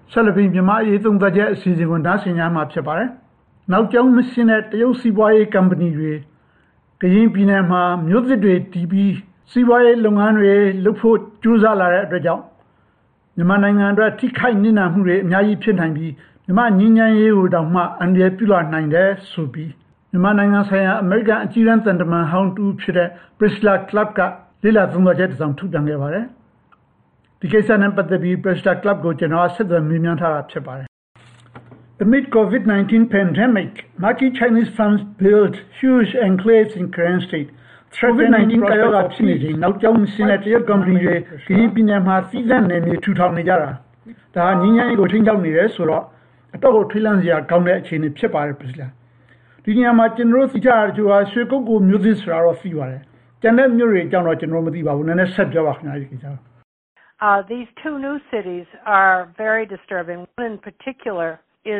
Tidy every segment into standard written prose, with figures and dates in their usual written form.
ဆက်လက်ပြီးမြန်မာရေးသုံးသပ်ချက်အစီအစဉ်ကိုနားဆင်ကြမှာဖြစ်ပါတယ်။နောက်ကျောင်းမရှင်းတဲ့တရုတ်စီးပွားရေးကုမ္ပဏီတွေကရင်ပြည်နယ်မှာမြို့သစ်တွေတည်ပြီးစီးပွားရေးလုပ်ငန်းတွေလုပ်ဖို့ကြိုးစားလာတဲ့အတွက်ကြောင့်မြန်မာနိုင်ငံအတွက်ထိခိုက်နစ်နာမှုတွေအများကြီးဖြစ်နိုင်ပြီးမြန်မာငြိမ်းချမ်းရေးကိုတောင်မှအန္တရာယ်ပြုလာနိုင်တယ်ဆိုပြီးမြန်မာနိုင်ငံဆိုင်ရာအမေရိကန်အကြီးအကဲသံတမန်ဟောင်းတူဖြစ်တဲ့ Priscilla Clapp ကလေ့လာသုံးသပ်ချက်တစ်စောင်ထုတ်ပြန်ခဲ့ပါတယ်။ဒီကိစ္စနဲ့ပတ်သက်ပြီး Priscilla Clapp ကိုကျွန်တော်ဆက်သွယ်မေးမြန်းထားတာဖြစ်ပါတယ်။ Amid COVID-19 pandemic, marquee Chinese firms built huge enclaves in Karen State. COVID-19 ကရောဂါဖြစ်နေချိန်နောက်ကျောင်းမရှင်းတဲ့တရုတ်ကုမ္ပဏီတွေကရင်ပြည်နယ်မှာစီးစံနယ်မြေထူထောင်နေကြတာ။ဒါငြိမ်းချမ်းရေးကိုထိန်းချုပ်နေတယ်ဆိုတော့အတော့ကိုထိလန့်စရာကောင်းတဲ့အခြေအနေဖြစ်ပါတယ် Priscilla ။ဒီနေရာမှာကျွန်တော်တို့သိကြရတဲ့သူကရွှေကုက္ကိုမြို့သစ်ဆိုတာတော့သိပါတယ်။ကျန်တဲ့မြို့တွေအကြောင်းတော့ကျွန်တော်မသိပါဘူး။နည်းနည်းဆက်ပြောပါခင်ဗျာဒီကိစ္စ။ These two new cities are very disturbing. One in particular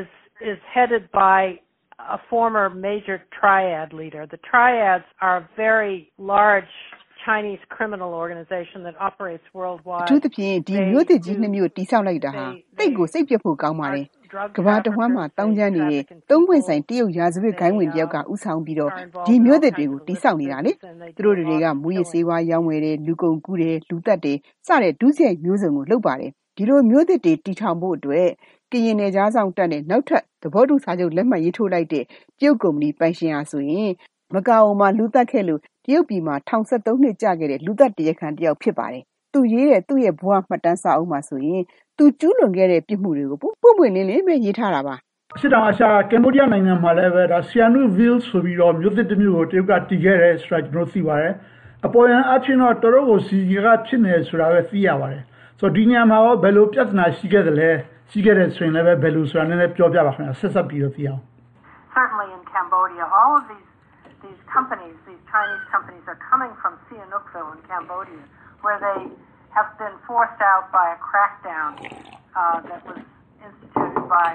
is headed by a former major triad leader. The triads are a very large Chinese criminal organization that operates worldwide. သူတို့ပြင်ဒီမြို့သစ်ကြီးနှစ်မြို့တိစောက်လိုက်တာဟာတိတ်ကိုစိတ်ပြတ်ဖို့ကောင်းပါတယ်။ကမ္ဘာတစ်ဝန်းမှာတောင်းကျမ်းနေတဲ့သုံးပွင့်ဆိုင်တရုတ်ရာဇဝတ်ဂိုင်းဝင်တယောက်ကဥဆောင်ပြီးတော့ဒီမြို့သစ်တွေကိုတိစောက်နေတာလေ။သူတို့တွေကမူရစ်ဆေးဝါးရောင်းဝယ်တယ်လူကုန်ကူးတယ်လူတက်တယ်စတဲ့ဒုစရိုက်မျိုးစုံကိုလုပ်ပါတယ်။ဒီလိုမျိုးသစ်တွေတီထောင်ဖို့အတွက်ကရင်နယ်ကြားဆောင်တက်နဲ့နောက်ထပ်သဘောတူစာချုပ်လက်မှတ်ရေးထိုးလိုက်တဲ့တရုတ်ကုမ္ပဏီပိုင်ရှင်ဟာဆိုရင်မကာအိုမှာလူတက်ခဲ့လို့တရုတ်ပြည်မှာ13နှစ်ကြာခဲ့တဲ့လူသက်တရားခံတယောက်ဖြစ်ပါတယ်။သူရေးတဲ့သူ့ရဲ့ဘဝမှတ်တမ်းစာအုပ်မှာဆိုရင်သူကျူးလွန်ခဲ့တဲ့ပြစ်မှုတွေကိုပွင့်လင်းလင်းပဲရေးထားတာပါ။အရှေ့တောင်အာရှကမ်ဘောဒီးယားနိုင်ငံမှာလည်းပဲဒါ Sihanoukville ဆိုပြီးတော့မြို့သစ်တစ်မြို့ကိုတရုတ်ကတည်ခဲ့တယ်ဆိုတာကျွန်တော်သိပါတယ်။အပေါ်ယံအချင်းတော့တော်တော်ကိုစီစီကဖြစ်နေဆိုတာပဲသိရပါတယ်။ဆိုတော့ဒီနေရာမှာရောဘယ်လိုပြဿနာရှိခဲ့သလဲရှိခဲ့တဲ့ဆိုရင်လည်းဘယ်လိုဆိုတာနည်းနည်းပြောပြပါခင်ဗျာဆက်ပြီးတော့သိအောင်။ Certainly in Cambodia all of these companies, these Chinese companies are coming from Sihanoukville in Cambodia, where they have been forced out by a crackdown that was instituted by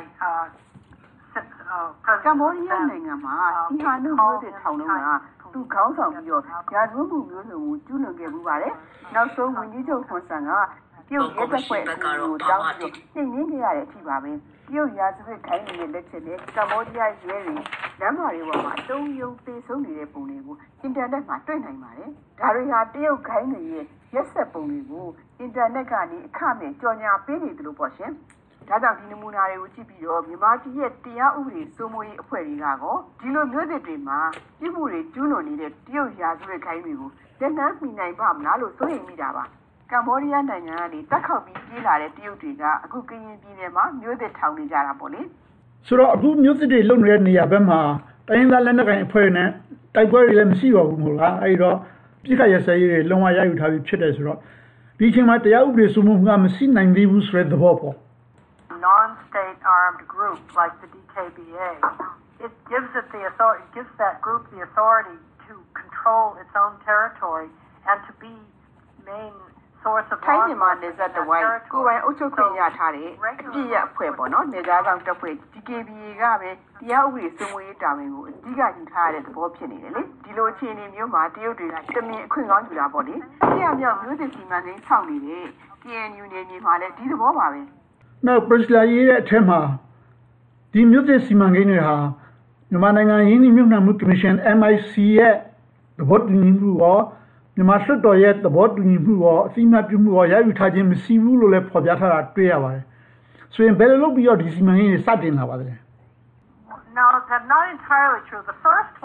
President Cambodia နိုင်ငံမှာစီဟာနုမြို့သစ်ထောင်လုံးကသူခေါင်းဆောင်ပြီးတော့ရာဇဝတ်မှုမျိုးစုံကိုကျူးလွန်ခဲ့မှုပါတယ်။နောက်ဆုံးဝန်ကြီးချုပ်ဟွန်ဆန်ကတရုတ်ရဲတပ်ဖွဲ့ကိုတောင်းပြီးနှိမ်နင်းခဲ့ရတဲ့အထိပါပဲ။တရုတ်ရာဇဝတ်ခိုင်းနေတဲ့လက်ချက်နဲ့ကမ္ဘောဒီးယားရဲတွေလမ်းမတွေပေါ်မှာတုံးယုံသေဆုံးနေတဲ့ပုံတွေကိုအင်တာနက်မှာတွေ့နိုင်ပါတယ်။ဒါတွေဟာတရုတ်ခိုင်းတွေရဲ့ရက်ဆက်ပုံတွေကိုအင်တာနက်ကနေအခမဲ့ကြော်ညာပေးနေတယ်လို့ပေါ့ရှင်။ဒါကြောင့်ဒီနမူနာတွေကိုကြည့်ပြီးတော့မြန်မာပြည်ရဲ့တရားဥပဒေစိုးမိုးရေးအဖွဲ့တွေကကောဒီလိုမျိုးတွေတွေမှာပြည်မှုတွေကျူးလွန်နေတဲ့တရုတ်ရာဇဝတ်ခိုင်းတွေကိုလက်နက်မိနိုင်ပါမလားလို့စိုးရိမ်မိတာပါ။ကမ္ဘောဒီးယားနိုင်ငံကနေတက်ခောက်ပြီးပြေးလာတဲ့တရုတ်တွေကအခုကရင်ပြည်နယ်မှာမြို့သစ်ထောင်နေကြတာပေါ့လေဆိုတော့အခုမြို့သစ်တွေလုံနေတဲ့နေရာဘက်မှာတိုင်းသားလက်နက်ကိုင်အဖွဲ့နဲ့တိုက်ပွဲတွေလည်းမရှိပါဘူးမို့လားအဲဒီတော့ပြည်ခရဆဲရေးတွေလုံဝရယူထားပြီးဖြစ်တယ်ဆိုတော့ဒီချိန်မှာတရားဥပဒေစိုးမိုးမှုကမရှိနိုင်သေးဘူးဆိုတဲ့သဘောပေါ့ non-state armed group like the DKBA it gives that group the authority to control its own territory and to be main source of ထိုင်းမြန်မာနယ်စပ်တဝိုင်းကိုယ်ပိုင်အုပ်ချုပ်ခွင့်ရထားတဲ့အပြည့်ရအဖွဲ့ပေါ့နော်နယ်သားဆောင်တပ်ဖွဲ့ DKBA ကပဲတရားဥပဒေစိုးမိုးရေးတာဝန်ကိုအဓိကယူထားရတဲ့သဘောဖြစ်နေတယ်လေဒီလိုအခြေအနေမျိုးမှာတရုတ်တွေကတမင်အခွင့်ကောင်းယူတာပေါ့လေတရားမြောက်မျိုးသစ်စီမံကိန်းဆောက်နေတဲ့ KNU နယ်မြေမှာလည်းဒီသဘောပါပဲနောက် Priscilla ရေးတဲ့အထက်မှာဒီမျိုးသစ်စီမံကိန်းတွေဟာမြန်မာနိုင်ငံရင်းနှီးမြှုပ်နှံမှုကော်မရှင် MIC ရဲ့သဘောတူညီမှုရောမြန်မာစစ်တော်ရဲ့သဘောတူညီမှုရောအသိအမှတ်ပြုမှုရောရယူထားခြင်းမရှိဘူးလို့လည်းဖော်ပြထားတာတွေ့ရပါတယ်။ဆိုရင်ဘယ်လိုလုပ်ပြီးတော့ဒီစီမံကိန်းတွေစတင်လာပါသလဲ No, that's not entirely true. The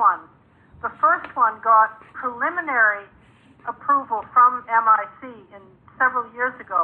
first one got preliminary approval from MIC several years ago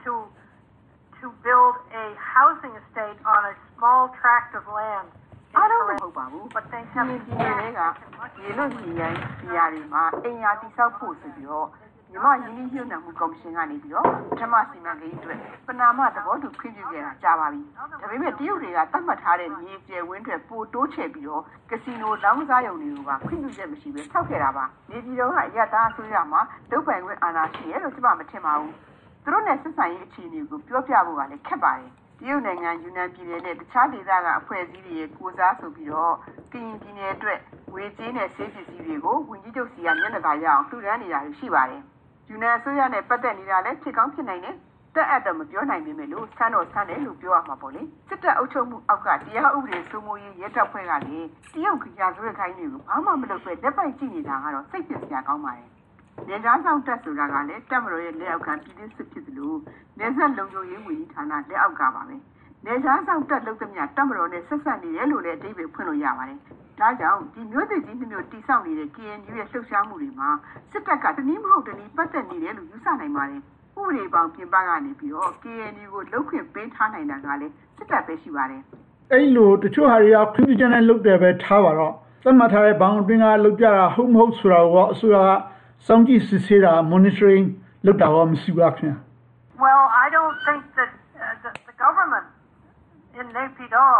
to build a housing estate on a small tract of land. I don't know about it, but they haveရေလွတ်ညီရန်နေရာတွေမှာအင်အားတိစောက်ဖို့ဆိုပြီးတော့မြန်မာရင်းနှီးမြှုပ်နှံမှုကော်မရှင်ကနေပြီးတော့ပထမစီမံကိန်းအတွက်ပနာမသဘောတူခွင့်ပြုခဲ့တာကြာပါပြီ။ဒါပေမဲ့တရုတ်တွေကသတ်မှတ်ထားတဲ့မြေကျယ်ဝန်းတွေပိုတိုးချဲ့ပြီးတော့ကစီနိုလောင်းကစားရုံတွေကခွင့်ပြုချက်မရှိဘဲထောက်ခဲ့တာပါ။နေပြည်တော်ကအရတားအစိုးရမှာဒုပိုင်ခွင့်အာဏာရှိရဲလို့ကျွန်မမထင်ပါဘူး။သူတို့နဲ့ဆက်ဆံရေးအခြေအနေကိုပြောပြဖို့ကလည်းခက်ပါတယ်။တရုတ်နိုင်ငံယူနန်ပြည်နယ်နဲ့တခြားဒေသကအဖွဲ့အစည်းတွေရဲ့ကိုစားဆိုပြီးတော့ကရင်ပြည်နယ်အတွက်ဝေကြေးနဲ့ဆေးပစ္စည်းတွေကိုဝန်ကြီးချုပ်စီကမျက်နှာသာရအောင်လှူဒန်းနေတာရှိပါတယ်။ယူနန်အစိုးရနဲ့ပတ်သက်နေတာလည်းဖြစ်ကောင်းဖြစ်နိုင်တယ်။တက်အပ်တော့မပြောနိုင်ပေမဲ့လို့ဆန်းတော့ဆန်းတယ်လို့ပြောရမှာပေါ့လေစစ်တပ်အုပ်ချုပ်မှုအောက်ကတရားဥပဒေစိုးမိုးရေးရဲတပ်ဖွဲ့ကလေတရုတ်ကရာဇဝတ်ခိုင်းတွေကိုဘာမှမလုပ်ပဲလက်ပိုက်ကြည့်နေတာကတော့စိတ်ပျက်စရာကောင်းပါတယ်နေသားဆောင်တက်ဆိုတာကလည်းတပ်မတော်ရဲ့လက်အောက်ကပြည်သူစစ်ဖြစ်သလိုနေဆက်လုံခြုံရေးဝန်ကြီးဌာနလက်အောက်ကပါပဲနေသားဆောင်တက်လုပ်သမျှတပ်မတော်နဲ့ဆက်ဆက်နေတယ်လို့လည်းအဓိပ္ပာယ်ဖွင့်လို့ရပါတယ်ဒါကြောင့်ဒီမျိုးသစ်ကြီးမျိုးတိဆောက်နေတဲ့ KNU ရဲ့လှုပ်ရှားမှုတွေမှာစစ်တပ်ကတနည်းမဟုတ်တနည်းပတ်သက်နေတယ်လို့ယူဆနိုင်ပါတယ်ဥပဒေပေါင်းပြင်ပကနေပြီးတော့ KNU ကိုလှုပ်ခွင့်ပေးထားနိုင်တာကလည်းစစ်တပ်ပဲရှိပါတယ်အဲ့လိုတချို့ဟာတွေကခွင့်ပြုချက်နဲ့လုပ်တယ်ပဲထားပါတော့သတ်မှတ်ထားတဲ့ဘောင်အတွင်းကလုပ်ကြတာဟုတ်မဟုတ်ဆိုတာကိုအစိုးရကစောင့်ကြည့်စစ်ဆေးတာ monitoring လုပ်တာရောမရှိပါခင်ဗျာ Well, I don't think that the government in Naypyidaw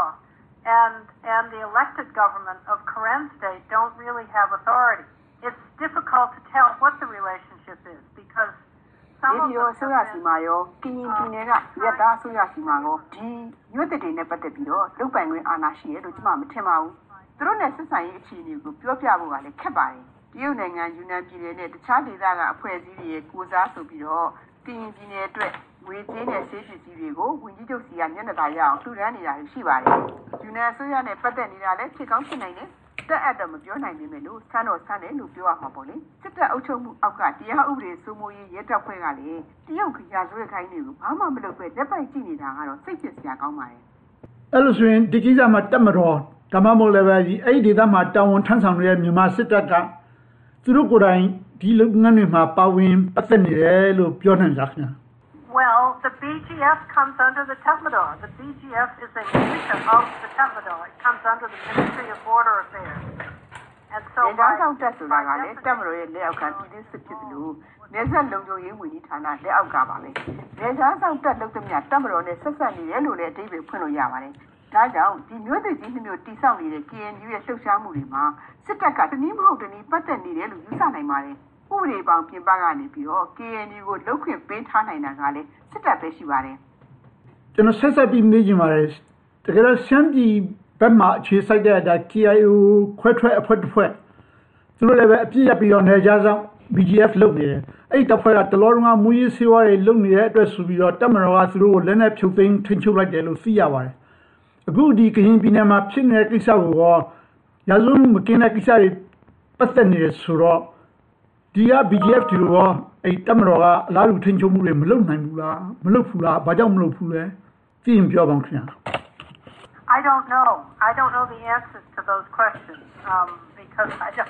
and the elected government of Karen State don't really have authority. It's difficult to tell what the relationship is because some of the ဆိုရစီမာရောကင်းပြည်နယ်ကရက်သားဆိုရစီမာရောဒီမြို့တည်တွေနဲ့ပတ်သက်ပြီးတော့လုတ်ပိုင်ခွင့်အာဏာရှိရလို့ကျွန်မမထင်ပါဘူးသူတို့နဲ့ဆက်ဆံရေးအခြေအနေကိုပြောပြဖို့ကလည်းခက်ပါတယ်တရုတ်နိုင်ငံယူနန်ပြည်နယ်နဲ့တခြားဒေသကအဖွဲ့အစည်းတွေရဲ့ကိုစားဆိုပြီးတော့ကင်းပြည်နယ်အတွက်ငွေကြေးနဲ့ဆေးပစ္စည်းတွေကိုဝင်ကြီးချုပ်စီကမျက်နှာသာရအောင်လှူဒါန်းနေတာရှိပါတယ်ယူနန်အစိုးရနဲ့ပတ်သက်နေတာလည်းဖြစ်ကောင်းဖြစ်နိုင်တယ်တက်အပ်တော့မပြောနိုင်ပေမဲ့လို့ဆန်းတော့ဆန်းတယ်လို့ပြောရမှာပေါ့လေစစ်တပ်အုပ်ချုပ်မှုအောက်ကတရားဥပဒေစိုးမိုးရေးရဲတပ်ဖွဲ့ကလည်းတရုတ်ကရာဇဝတ်ခိုင်းတွေကိုဘာမှမလုပ်ပဲလက်ပိုက်ကြည့်နေတာကတော့စိတ်ပျက်စရာကောင်းပါတယ်အဲ့လိုဆိုရင်ဒီကိစ္စမှာတက်မတော်ဒါမှမဟုတ်လည်းပဲအဲ့ဒီဒေသမှာတာဝန်ထမ်းဆောင်နေတဲ့မြန်မာစစ်တပ်ကသူတို့ကိုယ်တိုင်ဒီလုပ်ငန်းတွေမှာပါဝင်ပတ်သက်နေတယ်လို့ပြောနိုင်ကြခင်ဗျာ Well, the BGF comes under the Tatmadaw. The BGF is a militia of the Tatmadaw. It comes under the Ministry of Border Affairs. And so ဒါကြောင့်တက်ဆိုတာကလည်းတပ်မတော်ရဲ့လက်အောက်ကပြည်သူစစ်ဖြစ်သလိုနေဆက်လုံခြုံရေးဝန်ကြီးဌာနလက်အောက်ကပါပဲ။ဒေသဆောင်တက်လုပ်သမျှတပ်မတော်နဲ့ဆက်ဆက်နေတယ်လို့လည်းအဓိပ္ပာယ်ဖွင့်လို့ရပါတယ်။ဒါကြောင့်ဒီမျိုးသစ်ကြီးမျိုးတိဆောက်နေတဲ့ KNU ရဲ့လှုပ်ရှားမှုတွေမှာစစ်တပ်ကတနည်းမဟုတ်တနည်းပတ်သက်နေတယ်လို့ယူဆနိုင်ပါတယ်။ဥပဒေပေါင်းပြင်ပကနေပြီးတော့ KNU ကိုလှုပ်ခွင့်ပေးထားနိုင်တာကလည်းစစ်တပ်ပဲရှိပါတယ်ကျွန်တော်ဆက်ပြီးမေးချင်ပါတယ်တကယ်တော့ရှမ်းပြည်ဘက်မှာအခြေစိုက်တဲ့ဒါ KIO ခွဲထွက်အဖွဲ့တစ်ဖွဲ့သူတို့လည်းပဲအပြည့်ရပြီးတော့နေကြဆောင် BGF လုပ်နေတယ်အဲ့ဒီတပ်ဖွဲ့ကတလောလုံးကမူရေးစေဝါတွေလုပ်နေတဲ့အတွက်ဆိုပြီးတော့တပ်မတော်ကသူတို့ကိုလက်နက်ဖြုတ်သိမ်းထိန်းချုပ်လိုက်တယ်လို့သိရပါတယ်အခုဒီကရင်ပြည်နယ်မှာဖြစ်နေတဲ့ကိစ္စကိုရောရာဇဝတ်မှုမကင်းတဲ့ကိစ္စတွေပတ်သက်နေတယ်ဆိုတော့ဒီက BGF တွေရောအဲ့တပ်မတော်ကအလားတူထိန်းချုပ်မှုတွေမလုပ်နိုင်ဘူးလားမလုပ်ဘူးလားဘာကြောင့်မလုပ်ဘူးလဲသိရင်ပြောပါဦးခင်ဗျာ I don't know the answers to those questions because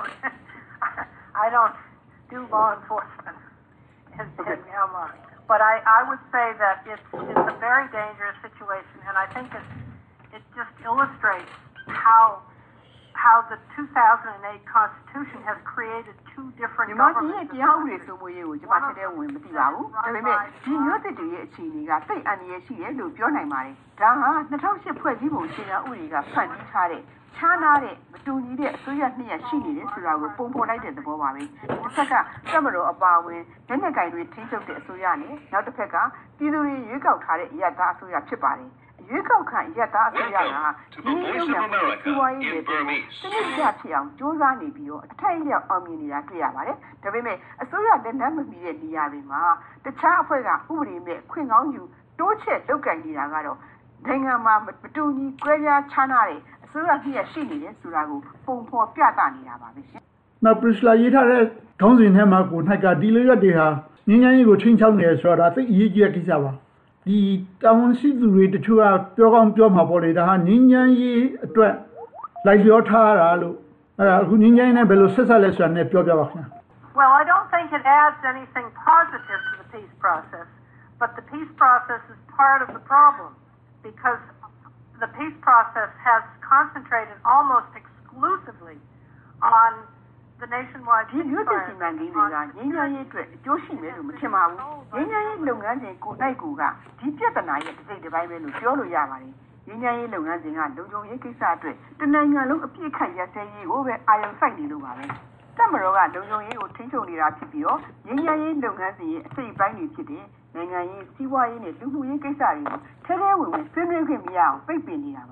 I don't do law enforcement in Myanmar but I would say that it's a very dangerous situation and I think it just illustrates how the 2008 Constitution has created two different governments. တရားဥပဒေစိုးမိုးရေးကိုကျွန်မထည့်တဲ့ဝင်မသိပါဘူး။ဒါပေမဲ့ဒီမျိုးသစ်တွေရဲ့အခြေအနေကသိအန္တရာယ်ရှိတယ်လို့ပြောနိုင်ပါတယ်။ဒါဟာ2008ဖွဲ့စည်းပုံအခြေခံဥပဒေကဖန်တီးထားတဲ့ခြားနာတဲ့မတူညီတဲ့အစိုးရနှစ်ရပ်ရှိနေတယ်ဆိုတာကိုပုံဖော်လိုက်တဲ့သဘောပါပဲ။တစ်ခါကတပ်မတော်အပါအဝင်လက်နက်ကိုင်တွေထိန်းချုပ်တဲ့အစိုးရနဲ့နောက်တစ်ခါကပြည်သူတွေရွေးကောက်ထားတဲ့အရပ်သားအစိုးရဖြစ်ပါတယ်။ရွေးကောက်ခံရက်သားအစိုးရကဒီလိုမျိုးနဲ့စီးပွားရေးတွေစနစ်ကျဖြစ်အောင်စ조사နေပြီးတော့အထိုက်အလျောက်အောင်မြင်နေတာတွေ့ရပါတယ်။ဒါပေမဲ့အစိုးရလက်နက်မမီတဲ့နေရာတွေမှာတခြားအဖွဲ့ကဥပဒေမဲ့ခွင့်ကောင်းယူတိုးချက်လုပ်ကင်နေတာကတော့နိုင်ငံမှာမတူညီကွဲပြားခြားနာတဲ့အစိုးရကြီးရရှိနေတယ်ဆိုတာကိုပုံဖော်ပြသနေတာပါပဲရှင်။နောက်ပရိစလာရေးထားတဲ့ခေါင်းစဉ်ထဲမှာကို၌ကဒီလိုရက်တွေဟာငင်းငင်းရေးကိုချင်းချောင်းနေရဆိုတာသိအရေးကြီးတဲ့ကိစ္စပါ။ဒီတာဝန်ရှိသူတွေတချို့ကပြောကောင်းပြောမှာပေါ့လေဒါဟာငင်းငင်းရေးအတွက်လိုက်လျောထားတာလို့အဲ့ဒါအခုငင်းငင်းရေးနဲ့ဘယ်လိုဆက်ဆက်လဲဆိုတာနဲ့ပြောပြပါခင်ဗျာ Well, I don't think it adds anything positive to the peace process, but the peace process is part of the problem because the peace process has concentrated almost exclusively on the nationwide ဒီမျိုးသစ်စီမံကိန်းတွေကငင်းငင်းရေးအတွက်အကျိုးရှိမယ်လို့မထင်ပါဘူးငင်းငင်းရေးလုပ်ငန်းစဉ်ကိုနိုင်ကူကဒီပြဿနာရဲ့တစ်စိတ်တစ်ပိုင်းပဲလို့ပြောလို့ရပါတယ်ငင်းငင်းရေးလုပ်ငန်းစဉ်ကလုံခြုံရေးကိစ္စအတွက်တနိုင်ငံလုံးအပြည့်ခတ်ရစဲရေးကိုပဲအာရုံစိုက်နေလို့ပါပဲတပ်မတော်ကလုံခြုံရေးကိုထိန်းချုပ်နေတာဖြစ်ပြီးတော့ငင်းငင်းရေးလုပ်ငန်းစဉ်ရဲ့အစိတ်ပိုင်းတွေဖြစ်တဲ့နိုင်ငံရေးစီးပွားရေးနဲ့လူမှုရေးကိစ္စတွေကိုထဲထဲဝင်ဝင်ဆွေးနွေးခွင့်မရအောင်ပိတ်ပင်နေတာပါ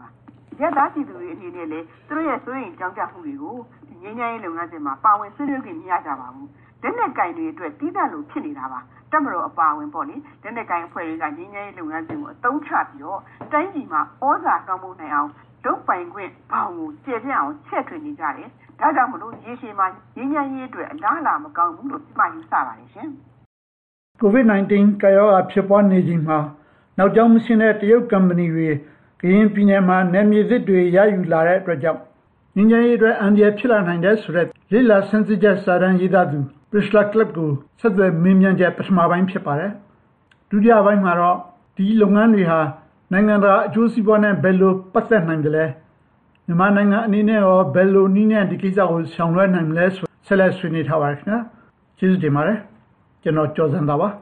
ရတာကြည့်သူတွေအနေနဲ့လေသူတို့ရဲ့စိုးရိမ်ကြောင်းကြမှုတွေကိုငင်းငင်းရေးလုပ်ငန်းစဉ်မှာပါဝင်ဆွေးနွေးခွင့်မရကြပါဘူးလက်နဲ့ကင်တွေအတွက်တီးသန့်လို့ဖြစ်နေတာပါတက်မတော်အပါဝင်ပေါ့လေလက်နဲ့ကင်အဖွဲ့တွေကငင်းငင်းရေးလုပ်ငန်းစဉ်ကိုအသုံးချပြီးတော့တိုင်းပြည်မှာဩဇာတောင်းဖို့နိုင်အောင်ဒုပိုင်ခွင့်ဘောင်ကိုကျေပြန့်အောင်ချက်ထွင်နေကြတယ်ဒါကြောင့်မလို့ရေရှည်မှာငင်းငင်းရေးအတွက်အလားအလာမကောင်းဘူးလို့ပြယူဆပါတယ်ရှင် COVID-19 ကာရောဂါဖြစ်ပွားနေချိန်မှာနောက်ကျောင်းမရှင်းတဲ့တရုတ်ကုမ္ပဏီတွေကရင်ပြည်နယ်မှာနယ်မြေသစ်တွေရယူလာတဲ့အတွက်ကြောင့်ငင်းငယ်ရေးအတွက်အန္တရာယ်ဖြစ်လာနိုင်တဲ့ဆိုတဲ့လိလာဆန်းစစ်ချက်စာတမ်းရေးသားသူ Priscilla Clapp ကိုဆက်သွယ်မေးမြန်းချက်ပထမပိုင်းဖြစ်ပါတယ်ဒုတိယပိုင်းမှာတော့ဒီလုပ်ငန်းတွေဟာနိုင်ငံတကာအကျိုးစီးပွားနဲ့ဘယ်လိုပတ်သက်နိုင်တယ်လဲမြန်မာနိုင်ငံအနေနဲ့ရောဘယ်လိုနည်းနဲ့ဒီကိစ္စကိုဆောင်ရွက်နိုင်မလဲဆိုဆက်လက်ဆွေးနွေးထားပါတယ်ခင်ဗျာကျေးဇူးတင်ပါတယ်ကျွန်တော်ကျော်စံသာပါ